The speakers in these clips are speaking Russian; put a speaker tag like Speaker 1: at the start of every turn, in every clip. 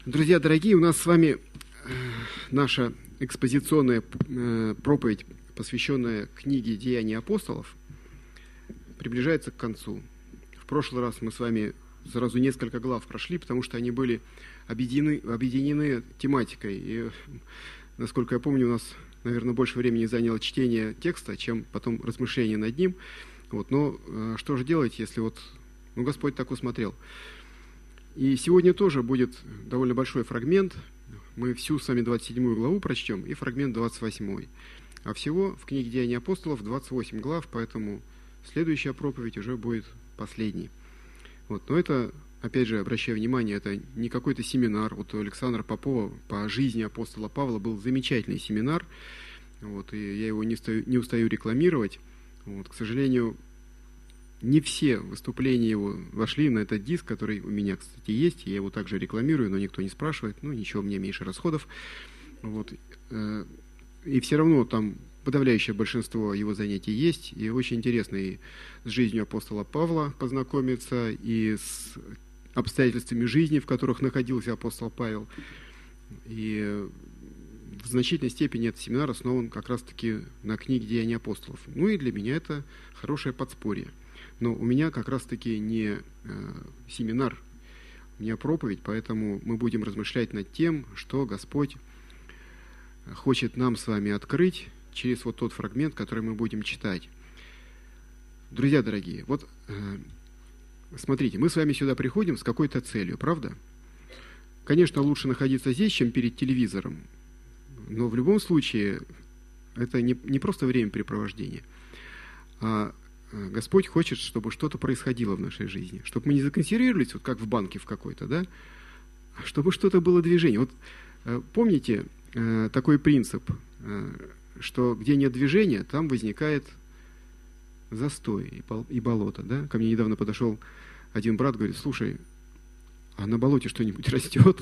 Speaker 1: Друзья дорогие, у нас с вами наша экспозиционная проповедь, посвященная книге «Деяния апостолов», приближается к концу. В прошлый раз мы с вами сразу несколько глав прошли, потому что они были объединены тематикой. И, насколько я помню, у нас, наверное, больше времени заняло чтение текста, чем потом размышление над ним. Но что же делать, если Господь так усмотрел? И сегодня тоже будет довольно большой фрагмент. Мы всю с вами 27 главу прочтем и фрагмент 28. А всего в книге «Деяния апостолов» 28 глав, поэтому следующая проповедь уже будет последней. Но это, опять же, обращаю внимание, это не какой-то семинар. У Александра Попова по жизни апостола Павла был замечательный семинар, и я его не устаю рекламировать. К сожалению, не все выступления его вошли на этот диск, который у меня, кстати, есть. Я его также рекламирую, но никто не спрашивает. Ничего, мне меньше расходов. И все равно там подавляющее большинство его занятий есть. И очень интересно и с жизнью апостола Павла познакомиться, и с обстоятельствами жизни, в которых находился апостол Павел. И в значительной степени этот семинар основан как раз-таки на книге «Деяния апостолов». И для меня это хорошее подспорье. Но у меня как раз-таки не семинар, у меня проповедь, поэтому мы будем размышлять над тем, что Господь хочет нам с вами открыть через тот фрагмент, который мы будем читать. Друзья дорогие, смотрите, мы с вами сюда приходим с какой-то целью, правда? Конечно, лучше находиться здесь, чем перед телевизором, но в любом случае это не просто времяпрепровождение, а Господь хочет, чтобы что-то происходило в нашей жизни, чтобы мы не законсервировались, как в банке в какой-то, да, а чтобы что-то было движение. Помните такой принцип, что где нет движения, там возникает застой и болото, да? Ко мне недавно подошел один брат, говорит: слушай, а на болоте что-нибудь растет?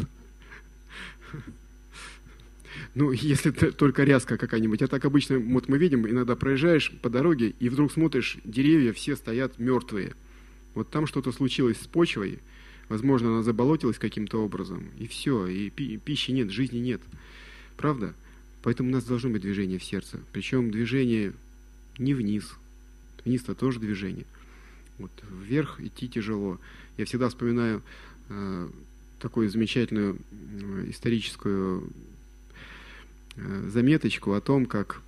Speaker 1: Если только ряска какая-нибудь. А так обычно, мы видим, иногда проезжаешь по дороге, и вдруг смотришь, деревья все стоят мертвые. Там что-то случилось с почвой, возможно, она заболотилась каким-то образом, и все, и пищи нет, жизни нет. Правда? Поэтому у нас должно быть движение в сердце. Причем движение не вниз. Вниз-то тоже движение. Вверх идти тяжело. Я всегда вспоминаю такую замечательную историческую заметочку о том, как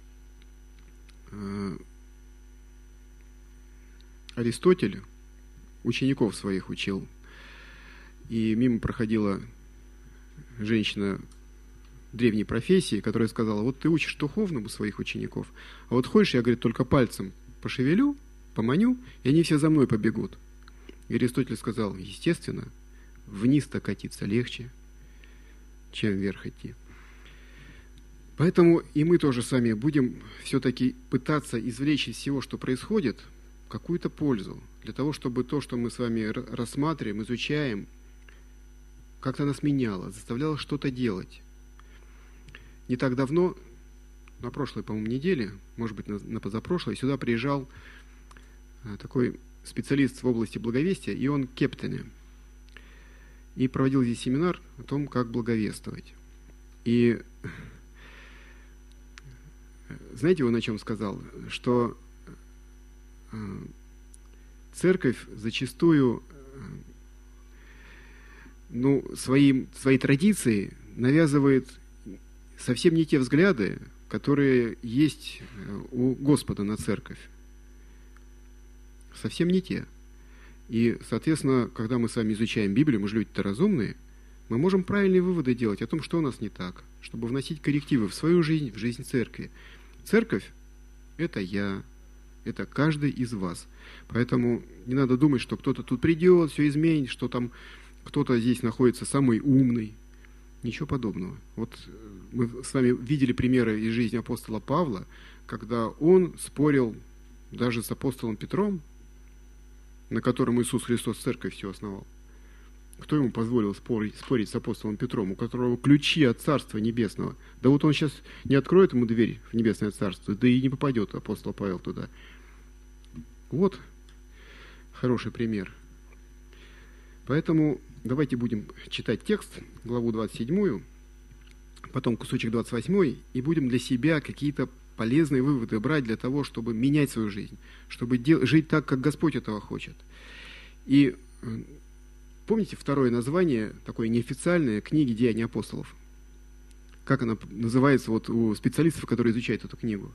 Speaker 1: Аристотель учеников своих учил. И мимо проходила женщина древней профессии, которая сказала: ты учишь духовному своих учеников, а хочешь, я, говорит, только пальцем пошевелю, поманю, и они все за мной побегут. И Аристотель сказал: естественно, вниз-то катиться легче, чем вверх идти. Поэтому и мы тоже сами будем все-таки пытаться извлечь из всего, что происходит, какую-то пользу, для того, чтобы то, что мы с вами рассматриваем, изучаем, как-то нас меняло, заставляло что-то делать. Не так давно, на прошлой, по-моему, неделе, может быть, на позапрошлой, сюда приезжал такой специалист в области благовестия, Иоанн Кептене, и проводил здесь семинар о том, как благовествовать. И знаете, он о чем сказал? Что церковь зачастую свои традиции навязывает совсем не те взгляды, которые есть у Господа на церковь. Совсем не те. И, соответственно, когда мы с вами изучаем Библию, мы же люди-то разумные, мы можем правильные выводы делать о том, что у нас не так, чтобы вносить коррективы в свою жизнь, в жизнь церкви. Церковь – это я, это каждый из вас. Поэтому не надо думать, что кто-то тут придет, все изменит, что там кто-то здесь находится самый умный. Ничего подобного. Мы с вами видели примеры из жизни апостола Павла, когда он спорил даже с апостолом Петром, на котором Иисус Христос церковь все основал. Кто ему позволил спорить с апостолом Петром, у которого ключи от Царства Небесного? Да он сейчас не откроет ему дверь в Небесное Царство, да и не попадет апостол Павел туда. Хороший пример. Поэтому давайте будем читать текст, главу 27, потом кусочек 28, и будем для себя какие-то полезные выводы брать для того, чтобы менять свою жизнь, чтобы жить так, как Господь этого хочет. И помните второе название, такое неофициальное, книги «Деяния апостолов»? Как она называется вот у специалистов, которые изучают эту книгу?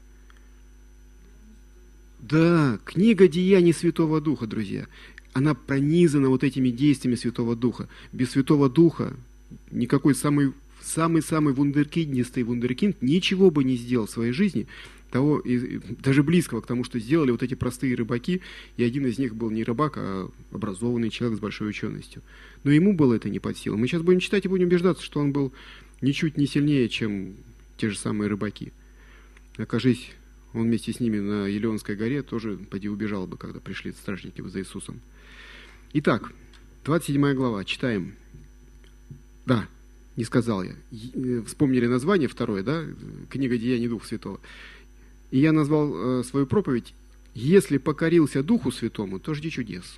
Speaker 1: Да, книга «Деяний Святого Духа», друзья. Она пронизана вот этими действиями Святого Духа. Без Святого Духа никакой самый вундеркиндистый вундеркинд ничего бы не сделал в своей жизни, того, даже близкого к тому, что сделали вот эти простые рыбаки, и один из них был не рыбак, а образованный человек с большой ученостью. Но ему было это не под силу. Мы сейчас будем читать и будем убеждаться, что он был ничуть не сильнее, чем те же самые рыбаки. Окажись, он вместе с ними на Елеонской горе тоже, поди, убежал бы, когда пришли стражники за Иисусом. Итак, 27 глава, читаем. Да, не сказал я. Вспомнили название второе, да? Книга «Деяний Духа Святого». И я назвал свою проповедь «Если покорился Духу Святому, то жди чудес».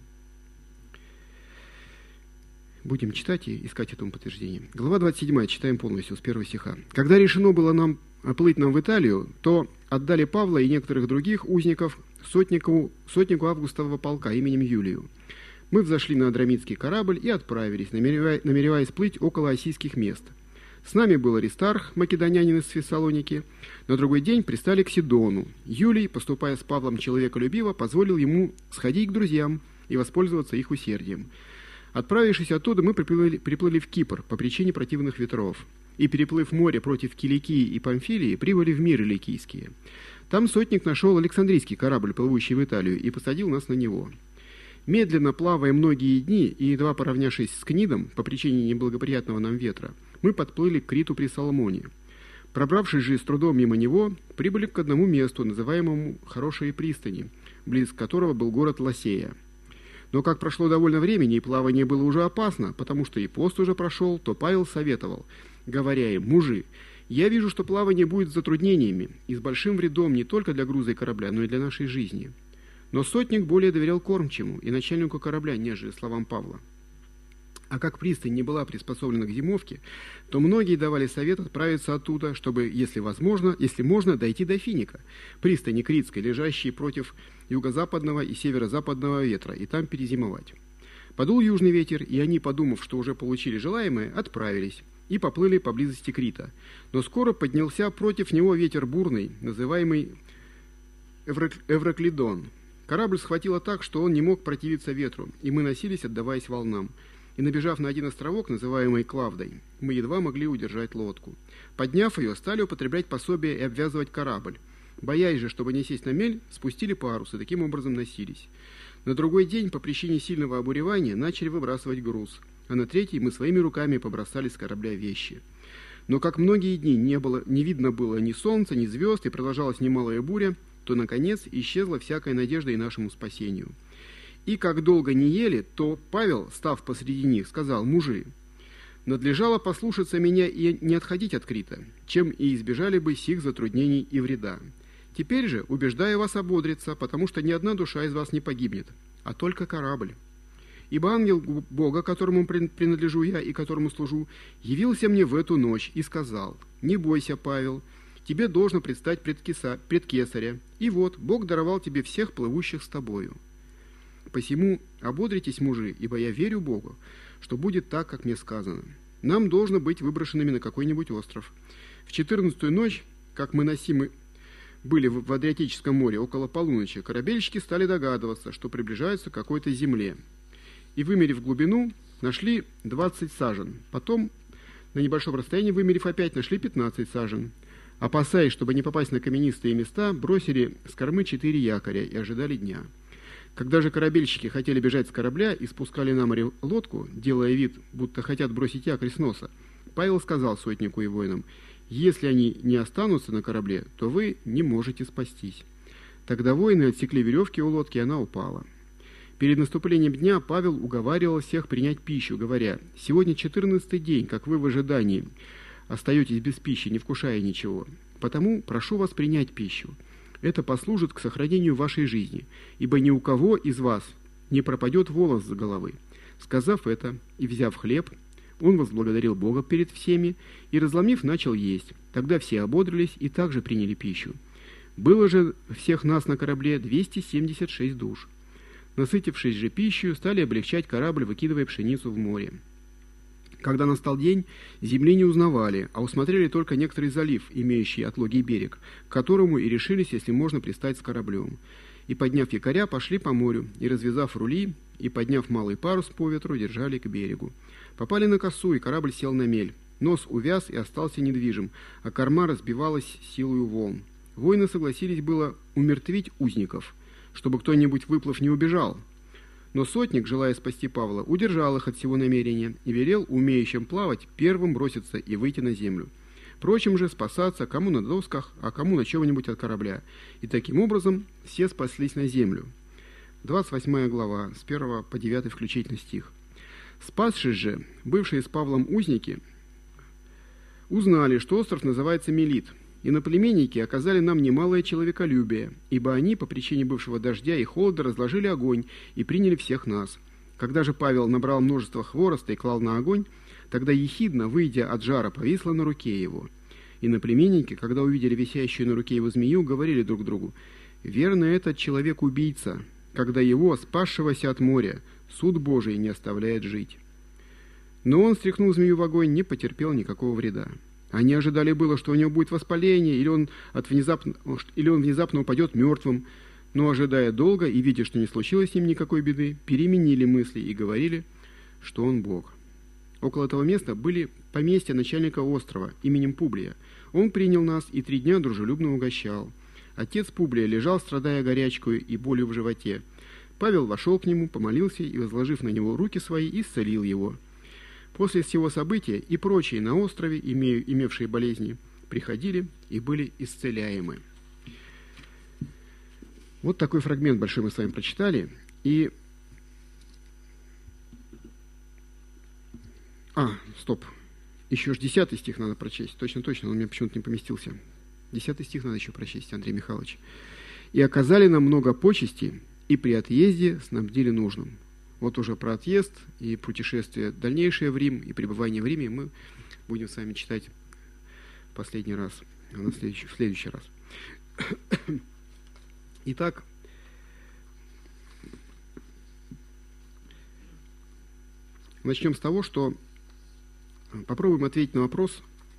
Speaker 1: Будем читать и искать этому подтверждение. Глава 27, читаем полностью, с 1 стиха. «Когда решено было нам плыть нам в Италию, то отдали Павла и некоторых других узников сотнику Августового полка именем Юлию. Мы взошли на Адрамитский корабль и отправились, намереваясь плыть около Осийских мест. С нами был Аристарх, македонянин из Фессалоники. На другой день пристали к Сидону. Юлий, поступая с Павлом человеколюбиво, позволил ему сходить к друзьям и воспользоваться их усердием. Отправившись оттуда, мы приплыли в Кипр по причине противных ветров. И, переплыв море против Киликии и Памфилии, прибыли в миры Ликийские. Там сотник нашел Александрийский корабль, плывущий в Италию, и посадил нас на него. Медленно плавая многие дни и едва поравнявшись с Книдом по причине неблагоприятного нам ветра, мы подплыли к Криту при Соломоне. Пробравшись же с трудом мимо него, прибыли к одному месту, называемому Хорошие пристани, близ которого был город Ласея. Но как прошло довольно времени, и плавание было уже опасно, потому что и пост уже прошел, то Павел советовал, говоря им: «Мужи, я вижу, что плавание будет с затруднениями и с большим вредом не только для груза и корабля, но и для нашей жизни». Но сотник более доверял кормчему и начальнику корабля, нежели словам Павла. А как пристань не была приспособлена к зимовке, то многие давали совет отправиться оттуда, чтобы, если можно, дойти до Финика, пристани Критской, лежащей против юго-западного и северо-западного ветра, и там перезимовать. Подул южный ветер, и они, подумав, что уже получили желаемое, отправились и поплыли поблизости Крита. Но скоро поднялся против него ветер бурный, называемый Эвраклидон. Корабль схватило так, что он не мог противиться ветру, и мы носились, отдаваясь волнам. И, набежав на один островок, называемый Клавдой, мы едва могли удержать лодку. Подняв ее, стали употреблять пособие и обвязывать корабль. Боясь же, чтобы не сесть на мель, спустили парус и таким образом носились. На другой день, по причине сильного обуревания, начали выбрасывать груз, а на третий мы своими руками побросали с корабля вещи. Но как многие дни не видно было ни солнца, ни звезд, и продолжалась немалая буря, то, наконец, исчезла всякая надежда и нашему спасению. И как долго не ели, то Павел, став посреди них, сказал: «Мужи, надлежало послушаться меня и не отходить от Крита, чем и избежали бы сих затруднений и вреда. Теперь же убеждаю вас ободриться, потому что ни одна душа из вас не погибнет, а только корабль. Ибо ангел Бога, которому принадлежу я и которому служу, явился мне в эту ночь и сказал: не бойся, Павел, тебе должно предстать пред Кесаря, и вот Бог даровал тебе всех плывущих с тобою. Посему ободритесь, мужи, ибо я верю Богу, что будет так, как мне сказано. Нам должно быть выброшенными на какой-нибудь остров. В 14-ю ночь, как мы носимы были в Адриатическом море около полуночи, корабельщики стали догадываться, что приближаются к какой-то земле. И, вымерив глубину, нашли 20 сажен. Потом, на небольшом расстоянии вымерив опять, нашли 15 сажен. Опасаясь, чтобы не попасть на каменистые места, бросили с кормы 4 якоря и ожидали дня. Когда же корабельщики хотели бежать с корабля и спускали на море лодку, делая вид, будто хотят бросить якорь с носа, Павел сказал сотнику и воинам: «Если они не останутся на корабле, то вы не можете спастись». Тогда воины отсекли веревки у лодки, и она упала. Перед наступлением дня Павел уговаривал всех принять пищу, говоря: «Сегодня 14-й день, как вы в ожидании остаетесь без пищи, не вкушая ничего. Потому прошу вас принять пищу. Это послужит к сохранению вашей жизни, ибо ни у кого из вас не пропадет волос с головы. Сказав это и взяв хлеб, он возблагодарил Бога перед всеми и, разломив, начал есть. Тогда все ободрились и также приняли пищу. Было же всех нас на корабле 276 душ. Насытившись же пищей, стали облегчать корабль, выкидывая пшеницу в море. Когда настал день, земли не узнавали, а усмотрели только некоторый залив, имеющий отлогий берег, к которому и решились, если можно, пристать с кораблем. И, подняв якоря, пошли по морю, и, развязав рули, и, подняв малый парус по ветру, держали к берегу. Попали на косу, и корабль сел на мель. Нос увяз и остался недвижим, а корма разбивалась силою волн. Воины согласились было умертвить узников, чтобы кто-нибудь, выплыв, не убежал. Но сотник, желая спасти Павла, удержал их от всего намерения и велел умеющим плавать первым броситься и выйти на землю. Прочим же спасаться, кому на досках, а кому на чем-нибудь от корабля. И таким образом все спаслись на землю. 28 глава, с 1 по 9 включительно стих. Спасшись же, бывшие с Павлом узники узнали, что остров называется Мелит. Иноплеменники оказали нам немалое человеколюбие, ибо они, по причине бывшего дождя и холода, разложили огонь и приняли всех нас. Когда же Павел набрал множество хвороста и клал на огонь, тогда ехидна, выйдя от жара, повисла на руке его. Иноплеменники, когда увидели висящую на руке его змею, говорили друг другу: «Верно, этот человек-убийца, когда его, спасшегося от моря, суд Божий не оставляет жить». Но он, стряхнув змею в огонь, не потерпел никакого вреда. Они ожидали было, что у него будет воспаление, или он внезапно упадет мертвым, но, ожидая долго и видя, что не случилось с ним никакой беды, переменили мысли и говорили, что он Бог. Около того места были поместья начальника острова именем Публия. Он принял нас и 3 дня дружелюбно угощал. Отец Публия лежал, страдая горячкой и болью в животе. Павел вошел к нему, помолился и, возложив на него руки свои, исцелил его. После всего события и прочие на острове, имевшие болезни, приходили и были исцеляемы. Вот такой фрагмент большой мы с вами прочитали. И... Стоп. Еще ж 10 стих надо прочесть. Точно, он у меня почему-то не поместился. 10 стих надо еще прочесть, Андрей Михайлович. «И оказали нам много почести, и при отъезде снабдили нужным». Вот уже про отъезд и путешествие дальнейшее в Рим и пребывание в Риме мы будем с вами читать последний раз, в следующий раз. Итак, начнем с того, что попробуем ответить на вопрос,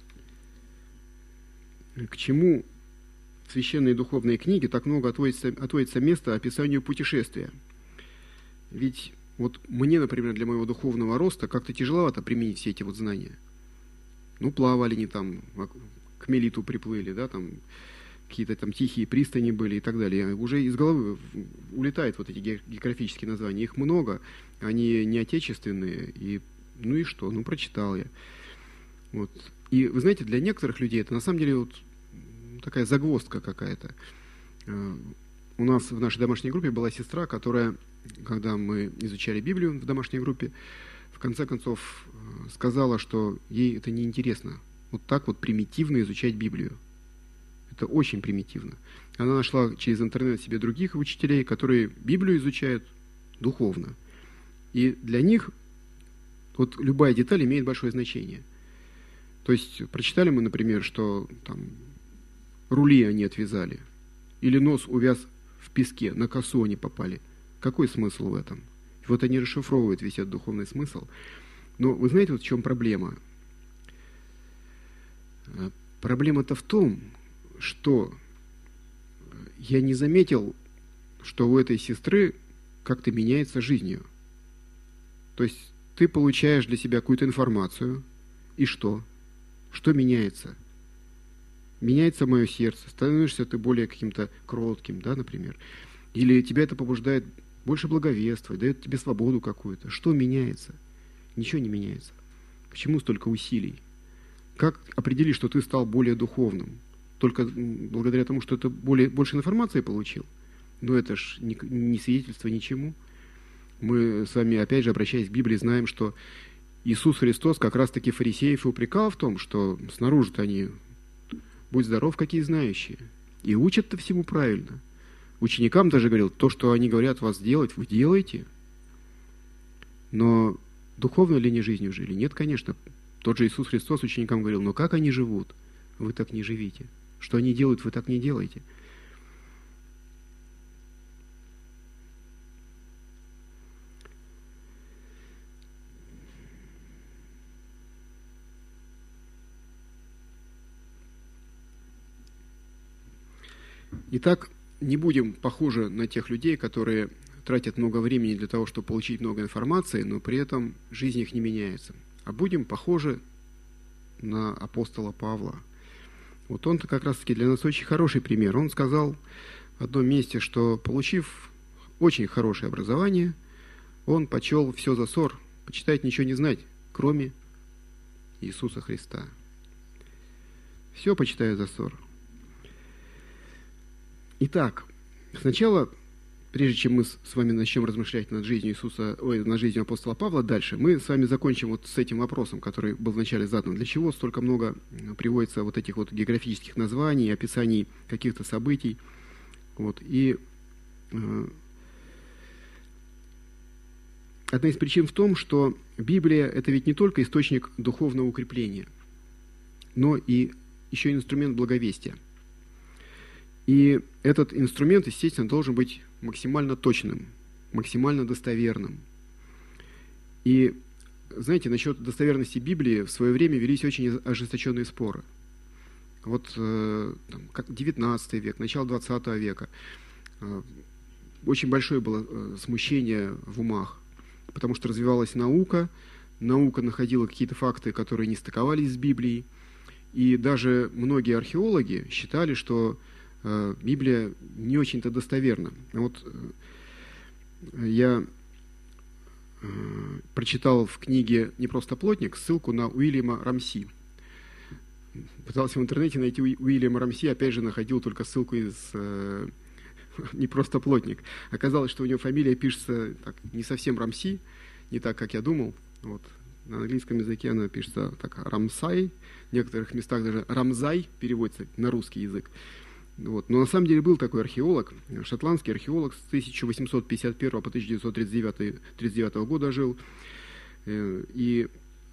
Speaker 1: к чему в священной и духовной книге так много отводится места описанию путешествия. Ведь вот мне, например, для моего духовного роста как-то тяжеловато применить все эти вот знания. Плавали не там, к Мелиту приплыли, да, там какие-то там тихие пристани были и так далее. Уже из головы улетают вот эти географические названия. Их много, они не отечественные. И что? Прочитал я. Вот. И вы знаете, для некоторых людей это на самом деле вот такая загвоздка какая-то. У нас в нашей домашней группе была сестра, которая, когда мы изучали Библию в домашней группе, в конце концов сказала, что ей это неинтересно. Вот так вот примитивно изучать Библию. Это очень примитивно. Она нашла через интернет себе других учителей, которые Библию изучают духовно. И для них вот любая деталь имеет большое значение. То есть прочитали мы, например, что там рули они отвязали, или нос увяз в песке, на косу они попали. Какой смысл в этом? И вот они расшифровывают весь этот духовный смысл. Но вы знаете, вот в чем проблема? Проблема-то в том, что я не заметил, что у этой сестры как-то меняется жизнью. То есть ты получаешь для себя какую-то информацию, и что? Что меняется? Меняется мое сердце, становишься ты более каким-то кротким, да, например. Или тебя это побуждает больше благовествовать, дает тебе свободу какую-то. Что меняется? Ничего не меняется. Почему столько усилий? Как определить, что ты стал более духовным? Только благодаря тому, что ты больше информации получил? Но это ж не свидетельство ничему. Мы с вами, опять же, обращаясь к Библии, знаем, что Иисус Христос как раз-таки фарисеев и упрекал в том, что снаружи-то они, будь здоров, какие знающие, и учат-то всему правильно. Ученикам даже говорил, то, что они говорят вас делать, вы делаете. Но духовной ли они жизнью жили? Нет, конечно. Тот же Иисус Христос ученикам говорил: но как они живут? Вы так не живите. Что они делают, вы так не делаете. Итак, не будем похожи на тех людей, которые тратят много времени для того, чтобы получить много информации, но при этом жизнь их не меняется. А будем похожи на апостола Павла. Вот он-то как раз-таки для нас очень хороший пример. Он сказал в одном месте, что, получив очень хорошее образование, он почел все за ссор, почитать ничего не знать, кроме Иисуса Христа. Все почитаю за ссор. Итак, сначала, прежде чем мы с вами начнем размышлять над жизнью над жизнью апостола Павла, дальше мы с вами закончим вот с этим вопросом, который был вначале задан. Для чего столько много приводится вот этих вот географических названий, описаний каких-то событий? Вот. И одна из причин в том, что Библия – это ведь не только источник духовного укрепления, но и еще и инструмент благовестия. И этот инструмент, естественно, должен быть максимально точным, максимально достоверным. И, знаете, насчет достоверности Библии в свое время велись очень ожесточенные споры. Вот как 19 век, начало 20 века. Очень большое было смущение в умах, потому что развивалась наука находила какие-то факты, которые не стыковались с Библией. И даже многие археологи считали, что Библия не очень-то достоверна. Вот я прочитал в книге «Не просто плотник» ссылку на Уильяма Рамси. Пытался в интернете найти Уильяма Рамси, опять же находил только ссылку из «Не просто плотник». Оказалось, что у него фамилия пишется так, не совсем Рамси, не так, как я думал. Вот. На английском языке она пишется так Рамсай, в некоторых местах даже Рамзай переводится на русский язык. Вот. Но на самом деле был такой археолог, шотландский археолог, с 1851 по 1939 года жил, и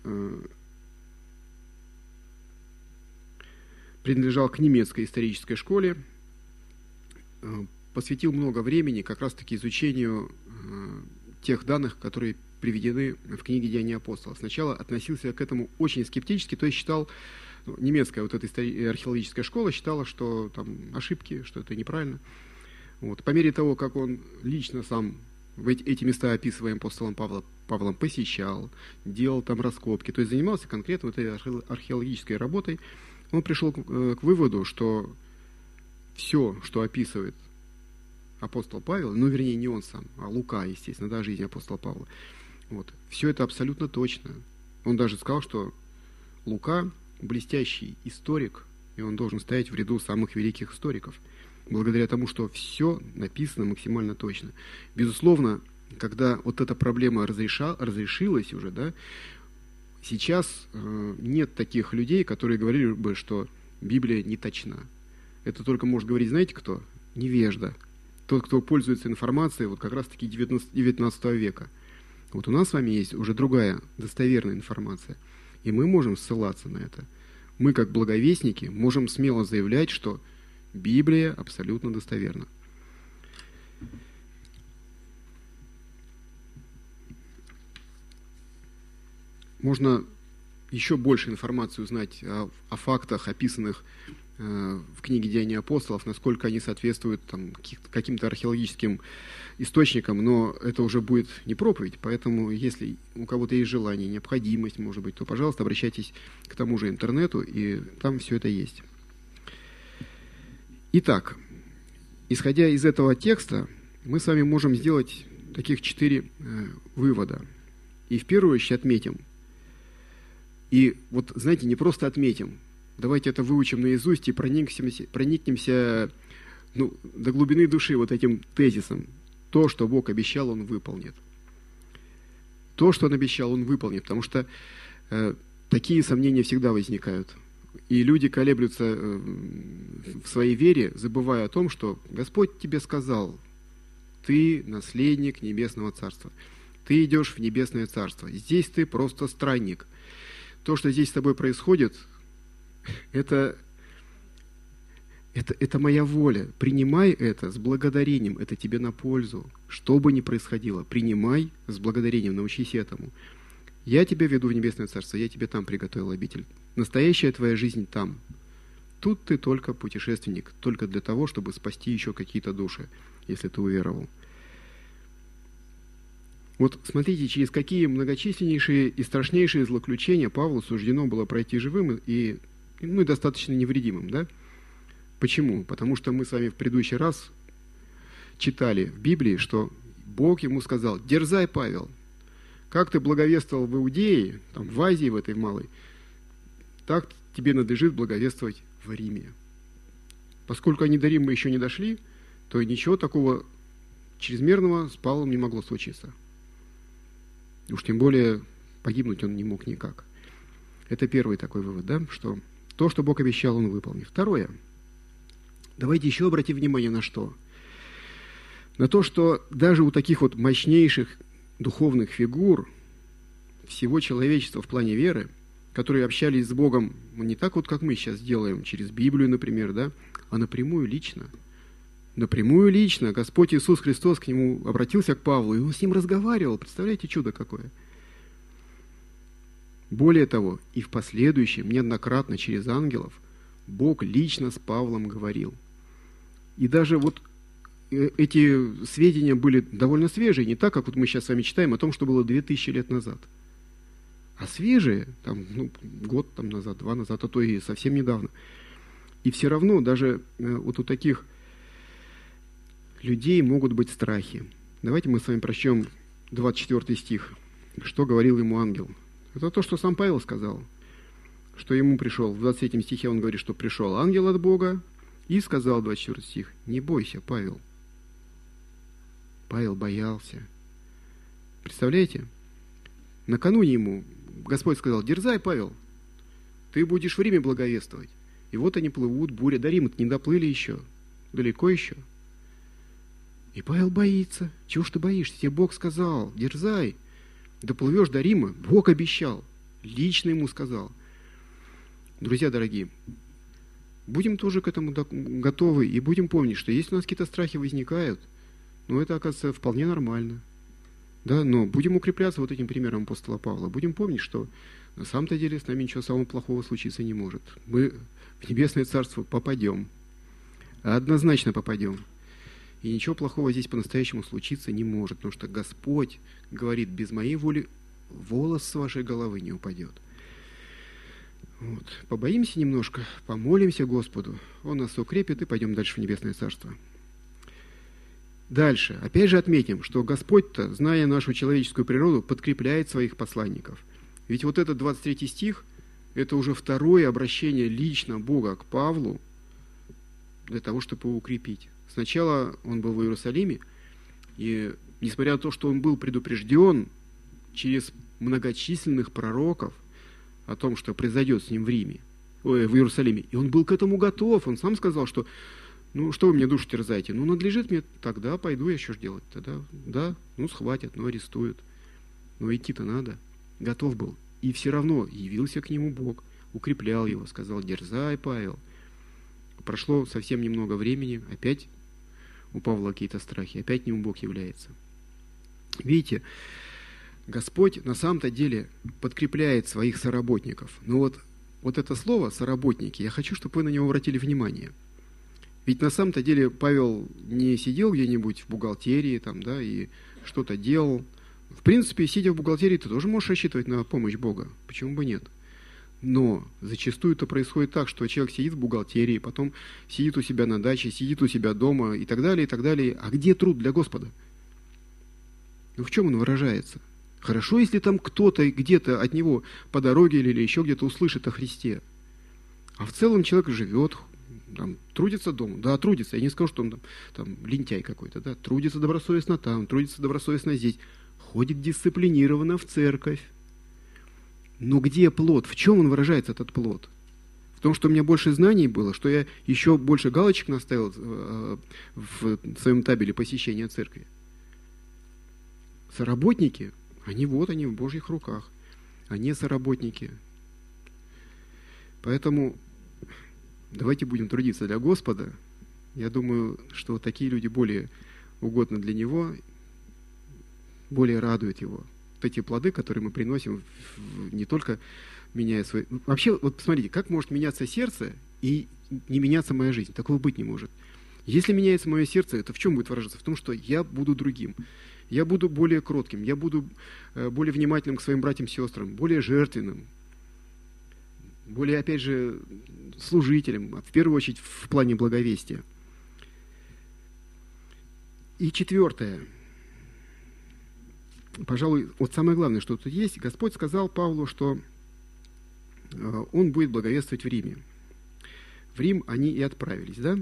Speaker 1: принадлежал к немецкой исторической школе, посвятил много времени как раз-таки изучению тех данных, которые приведены в книге «Деяния апостолов». Сначала относился к этому очень скептически, то есть считал, немецкая вот эта археологическая школа считала, что там ошибки, что это неправильно. Вот. По мере того, как он лично сам эти места, описываемые апостолом Павлом, посещал, делал там раскопки, то есть занимался конкретно вот этой археологической работой, он пришел к выводу, что все, что описывает апостол Павел, ну, вернее, не он сам, а Лука, естественно, да, жизнь апостола Павла, вот, все это абсолютно точно. Он даже сказал, что Лука блестящий историк, и он должен стоять в ряду самых великих историков, благодаря тому, что все написано максимально точно. Безусловно, когда вот эта проблема разрешилась уже, да, сейчас нет таких людей, которые говорили бы, что Библия не точна. Это только может говорить, знаете кто? Невежда. Тот, кто пользуется информацией вот как раз-таки 19 века. Вот у нас с вами есть уже другая достоверная информация. И мы можем ссылаться на это. Мы, как благовестники, можем смело заявлять, что Библия абсолютно достоверна. Можно еще больше информации узнать о фактах, описанных в книге «Деяния апостолов», насколько они соответствуют там, каким-то археологическим источникам, но это уже будет не проповедь, поэтому если у кого-то есть желание, необходимость, может быть, то, пожалуйста, обращайтесь к тому же интернету, и там все это есть. Итак, исходя из этого текста, мы с вами можем сделать таких 4 вывода. И в первую очередь отметим. И вот, знаете, не просто отметим, давайте это выучим наизусть и проникнемся до глубины души вот этим тезисом. То, что Бог обещал, Он выполнит. То, что Он обещал, Он выполнит. Потому что такие сомнения всегда возникают. И люди колеблются в своей вере, забывая о том, что Господь тебе сказал, ты наследник Небесного Царства. Ты идешь в небесное царство. Здесь ты просто странник. То, что здесь с тобой происходит, это моя воля. Принимай это с благодарением. Это тебе на пользу. Что бы ни происходило, принимай с благодарением. Научись этому. Я тебя веду в небесное царство. Я тебе там приготовил обитель. Настоящая твоя жизнь там. Тут ты только путешественник. Только для того, чтобы спасти еще какие-то души, если ты уверовал. Вот смотрите, через какие многочисленнейшие и страшнейшие злоключения Павлу суждено было пройти живым и достаточно невредимым, да? Почему? Потому что мы с вами в предыдущий раз читали в Библии, что Бог ему сказал: «Дерзай, Павел, как ты благовествовал в Иудее, там, в Азии, в этой малой, так тебе надлежит благовествовать в Риме». Поскольку они до Рима еще не дошли, то ничего такого чрезмерного с Павлом не могло случиться. Уж тем более погибнуть он не мог никак. Это первый такой вывод, да, что то, что Бог обещал, он выполнит. Второе. Давайте еще обратим внимание на что? На то, что даже у таких вот мощнейших духовных фигур всего человечества в плане веры, которые общались с Богом не так вот, как мы сейчас делаем, через Библию, например, да, а напрямую лично. Напрямую лично Господь Иисус Христос к нему обратился, к Павлу, и он с ним разговаривал. Представляете, чудо какое? Более того, и в последующем, неоднократно через ангелов, Бог лично с Павлом говорил. И даже вот эти сведения были довольно свежие, не так, как вот мы сейчас с вами читаем о том, что было 2000 лет назад. А свежие, там, год там назад, 2 назад, а то и совсем недавно. И все равно даже вот у таких людей могут быть страхи. Давайте мы с вами прочтем 24 стих. Что говорил ему ангел? Это то, что сам Павел сказал, что ему пришел. В 23 стихе он говорит, что пришел ангел от Бога и сказал, 24 стих: «Не бойся, Павел». Павел боялся. Представляете? Накануне ему Господь сказал: «Дерзай, Павел, ты будешь в Риме благовествовать». И вот они плывут, буря. До Рима-то не доплыли еще, далеко еще. И Павел боится. Чего ж ты боишься? Тебе Бог сказал: дерзай. Доплывешь до Рима, Бог обещал. Лично ему сказал. Друзья дорогие, будем тоже к этому готовы и будем помнить, что если у нас какие-то страхи возникают, это, оказывается, вполне нормально. Да, но будем укрепляться вот этим примером апостола Павла. Будем помнить, что на самом-то деле с нами ничего самого плохого случиться не может. Мы в небесное царство попадем. Однозначно попадем. И ничего плохого здесь по-настоящему случиться не может, потому что Господь говорит: без моей воли волос с вашей головы не упадет. Вот. Побоимся немножко, помолимся Господу, Он нас укрепит, и пойдем дальше в небесное царство. Дальше. Опять же отметим, что Господь-то, зная нашу человеческую природу, подкрепляет своих посланников. Ведь вот этот 23 стих, это уже второе обращение лично Бога к Павлу для того, чтобы его укрепить. Сначала он был в Иерусалиме, и несмотря на то, что он был предупрежден через многочисленных пророков о том, что произойдет с ним в Иерусалиме, и он был к этому готов, он сам сказал, что что вы мне душу терзаете? Надлежит мне, тогда пойду, я что ж делать? Тогда, да, схватят, арестуют. Но идти-то надо. Готов был. И все равно явился к нему Бог, укреплял его, сказал: дерзай, Павел. Прошло совсем немного времени, опять у Павла какие-то страхи, опять к нему Бог является. Видите, Господь на самом-то деле подкрепляет своих соработников. Но вот это слово «соработники», я хочу, чтобы вы на него обратили внимание. Ведь на самом-то деле Павел не сидел где-нибудь в бухгалтерии и что-то делал. В принципе, сидя в бухгалтерии, ты тоже можешь рассчитывать на помощь Бога. Почему бы нет? Но зачастую это происходит так, что человек сидит в бухгалтерии, потом сидит у себя на даче, сидит у себя дома и так далее, и так далее. А где труд для Господа? В чем он выражается? Хорошо, если там кто-то где-то от него по дороге или еще где-то услышит о Христе. А в целом человек живет, трудится дома. Да, трудится. Я не скажу, что он там лентяй какой-то. Да, трудится добросовестно там, трудится добросовестно здесь. Ходит дисциплинированно в церковь. Но где плод? В чем он выражается, этот плод? В том, что у меня больше знаний было, что я еще больше галочек наставил в своем табеле посещения церкви. Соработники, они в Божьих руках, а не соработники. Поэтому давайте будем трудиться для Господа. Я думаю, что такие люди более угодны для Него, более радуют Его. Вот эти плоды, которые мы приносим, не только меняя свои... Вообще, вот посмотрите, как может меняться сердце и не меняться моя жизнь? Такого быть не может. Если меняется мое сердце, это в чем будет выражаться? В том, что я буду другим. Я буду более кротким, я буду более внимательным к своим братьям и сестрам, более жертвенным, более, опять же, служителем, в первую очередь в плане благовестия. И четвертое. Пожалуй, вот самое главное, что тут есть. Господь сказал Павлу, что он будет благовествовать в Риме. В Рим они и отправились, да?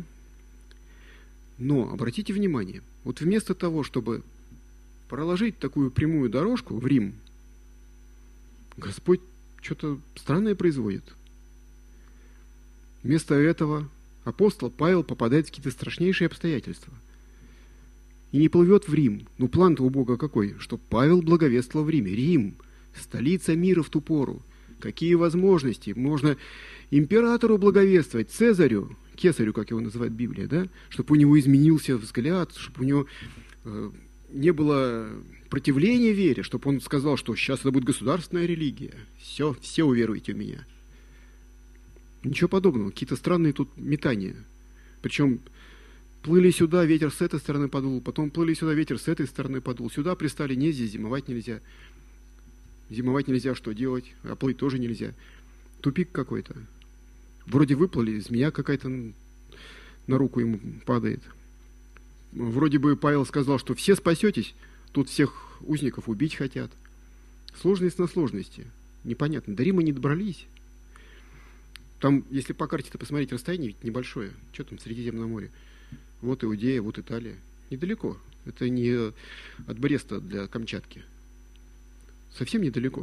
Speaker 1: Но обратите внимание, вот вместо того, чтобы проложить такую прямую дорожку в Рим, Господь что-то странное производит. Вместо этого апостол Павел попадает в какие-то страшнейшие обстоятельства. И не плывет в Рим. Ну, план-то у Бога какой? Что Павел благовествовал в Риме. Рим – столица мира в ту пору. Какие возможности? Можно императору благовествовать, Цезарю, Кесарю, как его называет Библия, да? Чтобы у него изменился взгляд, чтобы у него не было противления вере, чтобы он сказал, что сейчас это будет государственная религия. Все уверуйте в меня. Ничего подобного. Какие-то странные тут метания. Причем плыли сюда, ветер с этой стороны подул, потом плыли сюда, ветер с этой стороны подул. Сюда пристали, не здесь зимовать нельзя. Зимовать нельзя, что делать? А плыть тоже нельзя. Тупик какой-то. Вроде выплыли, змея какая-то на руку ему падает. Вроде бы Павел сказал, что все спасетесь, тут всех узников убить хотят. Сложность на сложности. Непонятно. До Рима не добрались. Там, если по карте-то посмотреть, расстояние ведь небольшое. Что там, Средиземное море? Вот Иудея, вот Италия. Недалеко. Это не от Бреста для Камчатки. Совсем недалеко.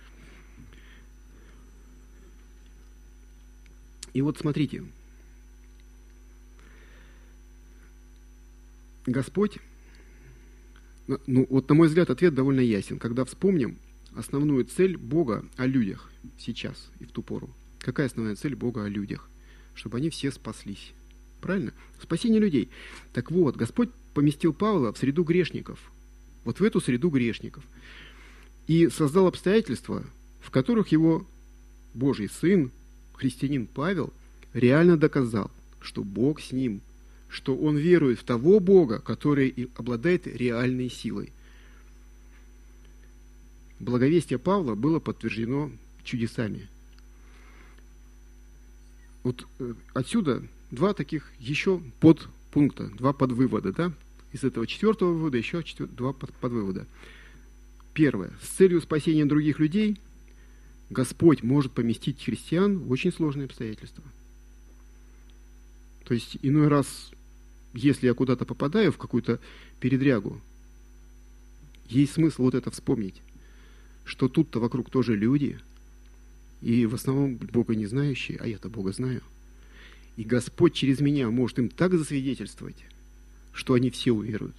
Speaker 1: И вот смотрите. Господь, ну вот на мой взгляд, ответ довольно ясен. Когда вспомним основную цель Бога о людях сейчас и в ту пору. Какая основная цель Бога о людях? Чтобы они все спаслись. Правильно? Спасение людей. Так вот, Господь поместил Павла в среду грешников. Вот в эту среду грешников. И создал обстоятельства, в которых его Божий Сын, христианин Павел, реально доказал, что Бог с ним, что он верует в того Бога, который и обладает реальной силой. Благовестие Павла было подтверждено чудесами. Вот отсюда два таких еще подпункта, два подвывода, да? Из этого четвертого вывода еще два подвывода. Первое. С целью спасения других людей Господь может поместить христиан в очень сложные обстоятельства. То есть иной раз, если я куда-то попадаю в какую-то передрягу, есть смысл вот это вспомнить, что тут-то вокруг тоже люди, и в основном Бога не знающие, а я-то Бога знаю. И Господь через меня может им так засвидетельствовать, что они все уверуют.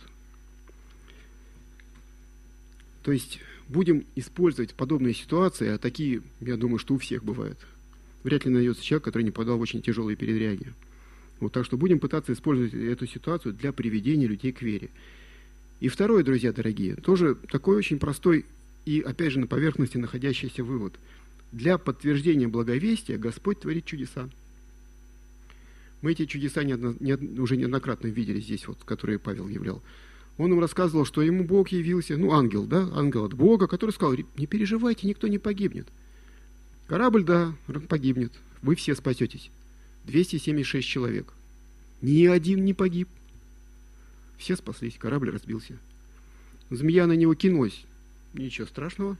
Speaker 1: То есть будем использовать подобные ситуации, а такие, я думаю, что у всех бывают. Вряд ли найдется человек, который не подал в очень тяжелые передряги. Вот, так что будем пытаться использовать эту ситуацию для приведения людей к вере. И второе, друзья дорогие, тоже такой очень простой и, опять же, на поверхности находящийся вывод. Для подтверждения благовестия Господь творит чудеса. Мы эти чудеса уже неоднократно видели здесь, вот, которые Павел являл. Он им рассказывал, что ему Бог явился, ангел, да, ангел от Бога, который сказал: не переживайте, никто не погибнет. Корабль, да, погибнет, вы все спасетесь. 276 человек. Ни один не погиб. Все спаслись, корабль разбился. Змея на него кинулась. Ничего страшного.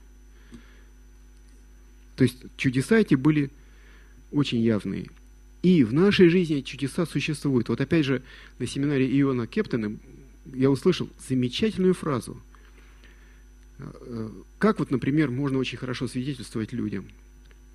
Speaker 1: То есть чудеса эти были очень явные. И в нашей жизни чудеса существуют. Вот опять же на семинаре Иоанна Кептена я услышал замечательную фразу. Как вот, например, можно очень хорошо свидетельствовать людям?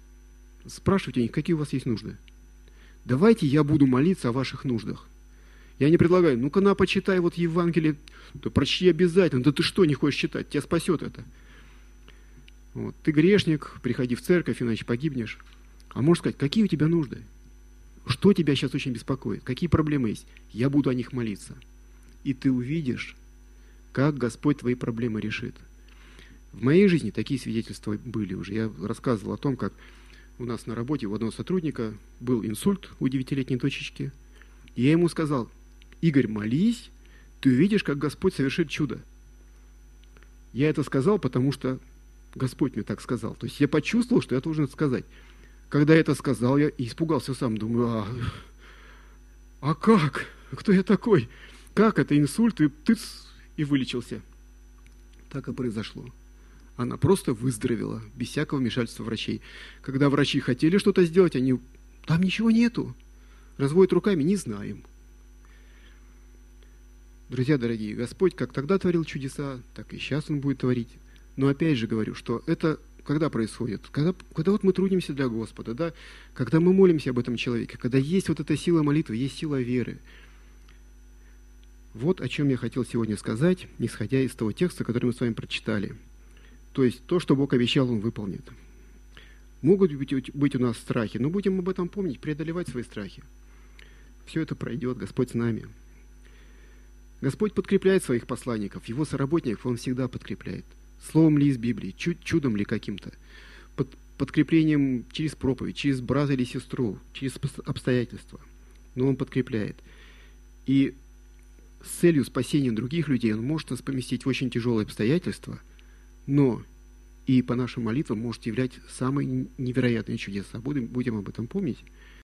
Speaker 1: Спрашивать у них, какие у вас есть нужды. Давайте я буду молиться о ваших нуждах. Я не предлагаю, ну-ка на, почитай вот Евангелие, да прочти обязательно, да ты что, не хочешь читать, тебя спасет это. Вот. Ты грешник, приходи в церковь, иначе погибнешь. А можешь сказать, какие у тебя нужды? Что тебя сейчас очень беспокоит? Какие проблемы есть? Я буду о них молиться. И ты увидишь, как Господь твои проблемы решит. В моей жизни такие свидетельства были уже. Я рассказывал о том, как у нас на работе у одного сотрудника был инсульт у 9-летней дочечки. И я ему сказал, Игорь, молись, ты увидишь, как Господь совершит чудо. Я это сказал, потому что Господь мне так сказал. То есть я почувствовал, что я должен это сказать. Когда я это сказал, я испугался сам. Думаю, а как? Кто я такой? Как это инсульт? И тыц, и вылечился. Так и произошло. Она просто выздоровела, без всякого вмешательства врачей. Когда врачи хотели что-то сделать, они, там ничего нету. Разводят руками, не знаем. Друзья дорогие, Господь как тогда творил чудеса, так и сейчас Он будет творить. Но опять же говорю, что это когда происходит? Когда вот мы трудимся для Господа, да? Когда мы молимся об этом человеке, когда есть вот эта сила молитвы, есть сила веры. Вот о чем я хотел сегодня сказать, исходя из того текста, который мы с вами прочитали. То есть то, что Бог обещал, Он выполнит. Могут быть у нас страхи, но будем об этом помнить, преодолевать свои страхи. Все это пройдет, Господь с нами. Господь подкрепляет своих посланников, Его соработников Он всегда подкрепляет. Словом ли из Библии, чудом ли каким-то, подкреплением через проповедь, через брата или сестру, через обстоятельства. Но Он подкрепляет. И с целью спасения других людей Он может нас поместить в очень тяжелые обстоятельства, но и по нашим молитвам может являть самые невероятные чудеса. Будем об этом помнить.